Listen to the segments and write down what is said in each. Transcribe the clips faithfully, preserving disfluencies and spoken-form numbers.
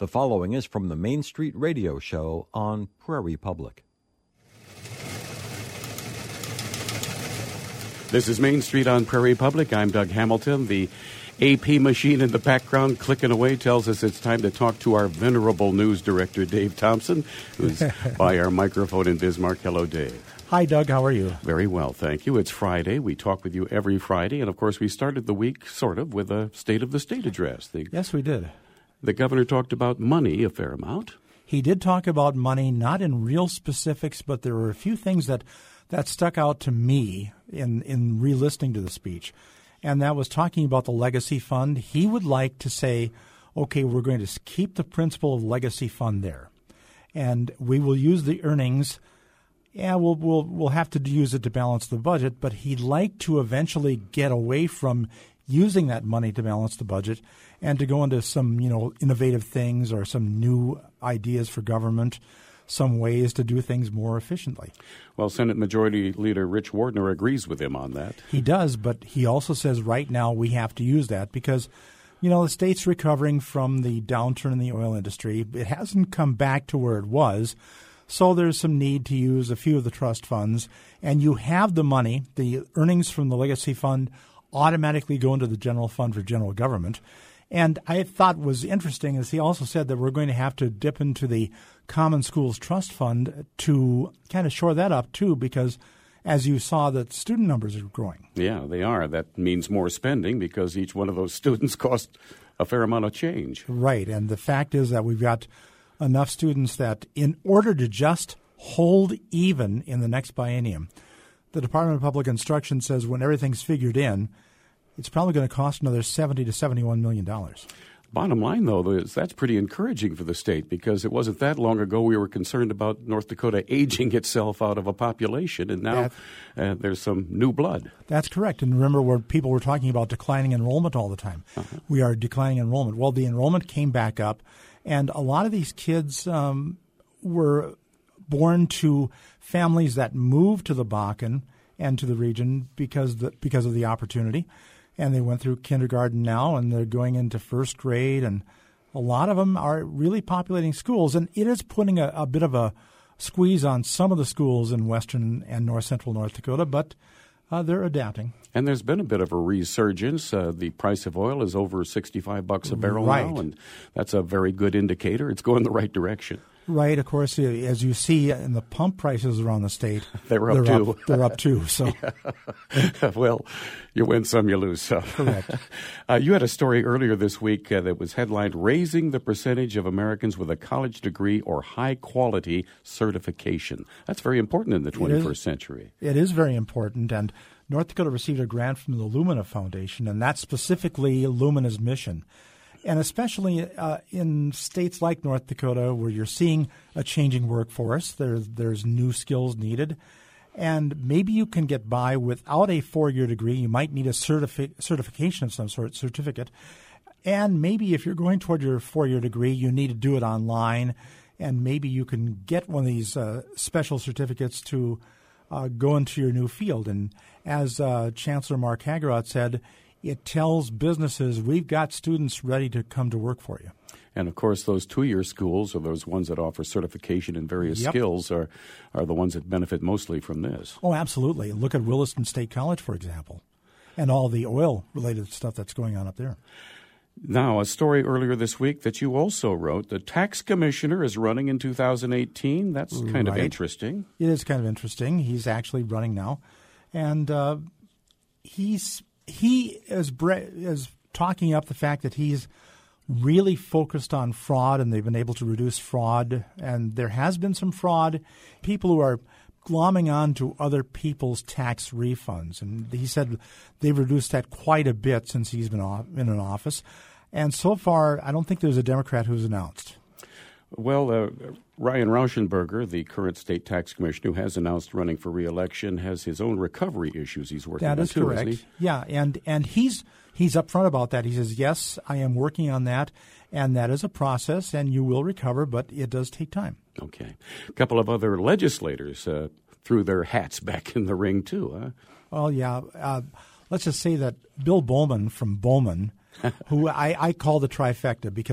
The following is from the Main Street Radio Show on Prairie Public. This is Main Street on Prairie Public. I'm Doug Hamilton. The A P machine in the background clicking away tells us it's time to talk to our venerable news director, Dave Thompson, who's by our microphone in Bismarck. Hello, Dave. Hi, Doug. How are you? Very well, thank you. It's Friday. We talk with you every Friday. And, of course, we started the week sort of with a State of the State address. The, yes, we did. The governor talked about money a fair amount. He did talk about money, not in real specifics, but there were a few things that, that stuck out to me in, in re-listening to the speech. And that was talking about the legacy fund. He would like to say, okay, we're going to keep the principle of legacy fund there. And we will use the earnings. Yeah, we'll, we'll, we'll have to use it to balance the budget. But he'd like to eventually get away from using that money to balance the budget and to go into some, you know, innovative things or some new ideas for government, some ways to do things more efficiently. Well, Senate Majority Leader Rich Wardner agrees with him on that. He does, but he also says right now we have to use that because, you know, the state's recovering from the downturn in the oil industry. It hasn't come back to where it was, so there's some need to use a few of the trust funds. And you have the money, the earnings from the legacy fund automatically go into the general fund for general government. And I thought was interesting is he also said that we're going to have to dip into the Common Schools Trust Fund to kind of shore that up, too, because as you saw, that student numbers are growing. Yeah, they are. That means more spending because each one of those students costs a fair amount of change. Right. And the fact is that we've got enough students that in order to just hold even in the next biennium, the Department of Public Instruction says when everything's figured in, it's probably going to cost another seventy to seventy-one million dollars. Bottom line, though, is that's pretty encouraging for the state because it wasn't that long ago we were concerned about North Dakota aging itself out of a population, and now uh, there's some new blood. That's correct. And remember where people were talking about declining enrollment all the time. Uh-huh. We are declining enrollment. Well, the enrollment came back up, and a lot of these kids um, were born to families that moved to the Bakken and to the region because the, because of the opportunity. And they went through kindergarten now, and they're going into first grade. And a lot of them are really populating schools. And it is putting a, a bit of a squeeze on some of the schools in western and north central North Dakota, but uh, they're adapting. And there's been a bit of a resurgence. Uh, the price of oil is over sixty-five bucks a barrel right. now, and that's a very good indicator. It's going the right direction. Right. Of course, as you see in the pump prices around the state, they're up they're too. Up, they're up too. So, well, you win some, you lose some. Correct. uh, you had a story earlier this week uh, that was headlined "Raising the Percentage of Americans with a College Degree or High Quality Certification." That's very important in the twenty-first century. It is very important, and North Dakota received a grant from the Lumina Foundation, and that's specifically Lumina's mission. And especially uh, in states like North Dakota where you're seeing a changing workforce, there, there's new skills needed. And maybe you can get by without a four-year degree. You might need a certifi- certification of some sort, certificate. And maybe if you're going toward your four-year degree, you need to do it online. And maybe you can get one of these uh, special certificates to uh, go into your new field. And as uh, Chancellor Mark Hagerott said, it tells businesses we've got students ready to come to work for you. And, of course, those two-year schools or those ones that offer certification in various yep. skills are, are the ones that benefit mostly from this. Oh, absolutely. Look at Williston State College, for example, and all the oil-related stuff that's going on up there. Now, a story earlier this week that you also wrote. The tax commissioner is running in two thousand eighteen. That's kind right. of interesting. It is kind of interesting. He's actually running now. And uh, he's... He is, is talking up the fact that he's really focused on fraud, and they've been able to reduce fraud. And there has been some fraud. People who are glomming on to other people's tax refunds. And he said they've reduced that quite a bit since he's been in an office. And so far, I don't think there's a Democrat who's announced. Well, uh, Ryan Rauschenberger, the current state tax commissioner who has announced running for re-election, has his own recovery issues he's working that on is too, correct. isn't he? Yeah, and, and he's he's upfront about that. He says, yes, I am working on that, and that is a process, and you will recover, but it does take time. Okay. A couple of other legislators uh, threw their hats back in the ring too, huh? Well, yeah. Uh, let's just say that Bill Bowman from Bowman, who I, I call the trifecta because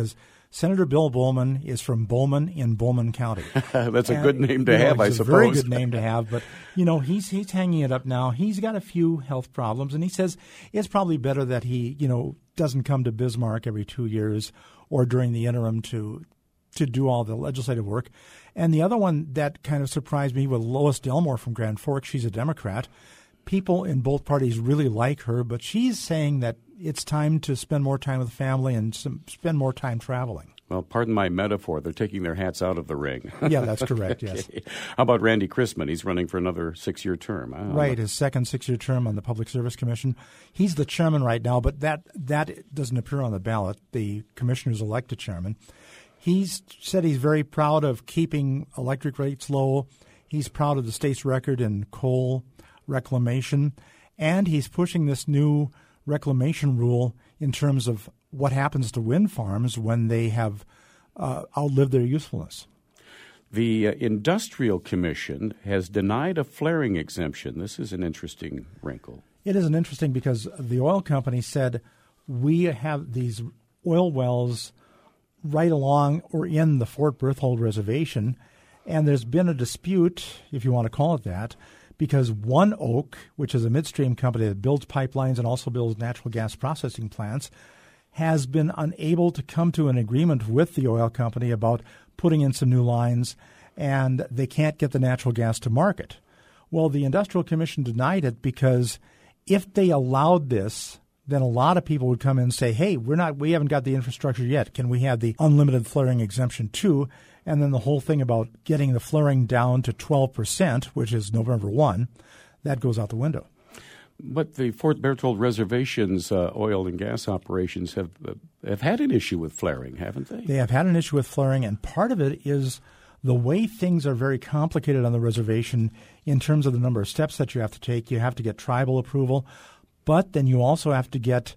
Senator Bill Bowman is from Bowman in Bowman County. That's a and, good name to you know, have, I it's suppose. a very good name to have, but, you know, he's he's hanging it up now. He's got a few health problems, and he says it's probably better that he, you know, doesn't come to Bismarck every two years or during the interim to to do all the legislative work. And the other one that kind of surprised me was Lois Delmore from Grand Forks. She's a Democrat. People in both parties really like her, but she's saying that it's time to spend more time with family and some, spend more time traveling. Well, pardon my metaphor. They're taking their hats out of the ring. Yeah, that's correct, okay. yes. How about Randy Chrisman? He's running for another six-year term. Right, his second six-year term on the Public Service Commission. He's the chairman right now, but that, that doesn't appear on the ballot. The commissioners elect a chairman. He's said he's very proud of keeping electric rates low. He's proud of the state's record in coal reclamation, and he's pushing this new reclamation rule in terms of what happens to wind farms when they have uh, outlived their usefulness. The uh, Industrial Commission has denied a flaring exemption. This is an interesting wrinkle. It is an interesting because the oil company said we have these oil wells right along or in the Fort Berthold Reservation, and there's been a dispute, if you want to call it that, because One Oak, which is a midstream company that builds pipelines and also builds natural gas processing plants, has been unable to come to an agreement with the oil company about putting in some new lines, and they can't get the natural gas to market. Well, the Industrial Commission denied it because if they allowed this, then a lot of people would come in and say, hey, we're not, we haven't got the infrastructure yet. Can we have the unlimited flaring exemption too? And then the whole thing about getting the flaring down to twelve percent, which is November first, that goes out the window. But the Fort Berthold Reservation's uh, oil and gas operations have uh, have had an issue with flaring, haven't they? They have had an issue with flaring, and part of it is the way things are very complicated on the reservation in terms of the number of steps that you have to take. You have to get tribal approval, but then you also have to get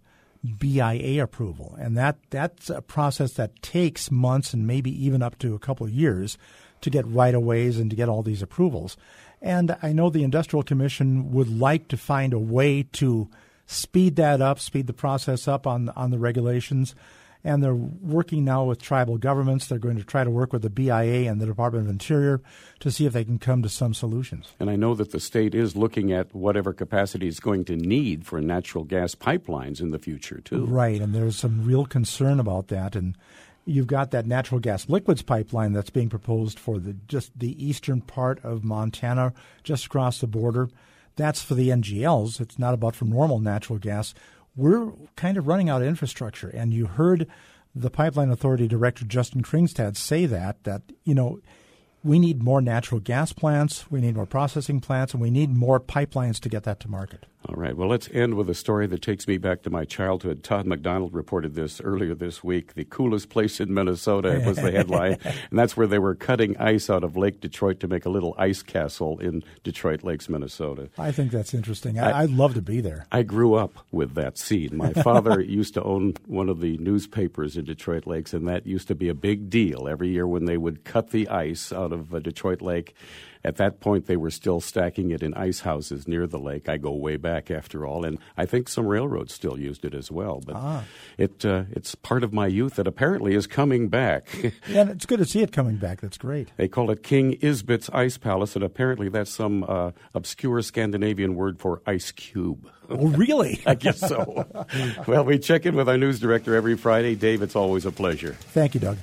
B I A approval, and that, that's a process that takes months and maybe even up to a couple of years to get right-of-ways and to get all these approvals. And I know the Industrial Commission would like to find a way to speed that up, speed the process up on on the regulations. And they're working now with tribal governments. They're going to try to work with the B I A and the Department of Interior to see if they can come to some solutions. And I know that the state is looking at whatever capacity it's going to need for natural gas pipelines in the future, too. Right, and there's some real concern about that. And you've got that natural gas liquids pipeline that's being proposed for the just the eastern part of Montana, just across the border. That's for the N G Ls. It's not about from normal natural gas. We're kind of running out of infrastructure, and you heard the Pipeline Authority Director Justin Kringstad say that, that, you know, we need more natural gas plants, we need more processing plants, and we need more pipelines to get that to market. All right. Well, let's end with a story that takes me back to my childhood. Todd McDonald reported this earlier this week. The coolest place in Minnesota was the headline, and that's where they were cutting ice out of Lake Detroit to make a little ice castle in Detroit Lakes, Minnesota. I think that's interesting. I, I, I'd love to be there. I grew up with that scene. My father used to own one of the newspapers in Detroit Lakes, and that used to be a big deal every year when they would cut the ice out of uh, Detroit Lake. At that point, they were still stacking it in ice houses near the lake. I go way back, after all, and I think some railroads still used it as well. But ah. it uh, it's part of my youth that apparently is coming back. Yeah, it's good to see it coming back. That's great. They call it King Isbit's Ice Palace, and apparently that's some uh, obscure Scandinavian word for ice cube. Oh, really? I guess so. Well, we check in with our news director every Friday. Dave, it's always a pleasure. Thank you, Doug.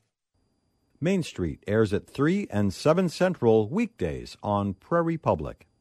Main Street airs at three and seven Central weekdays on Prairie Public.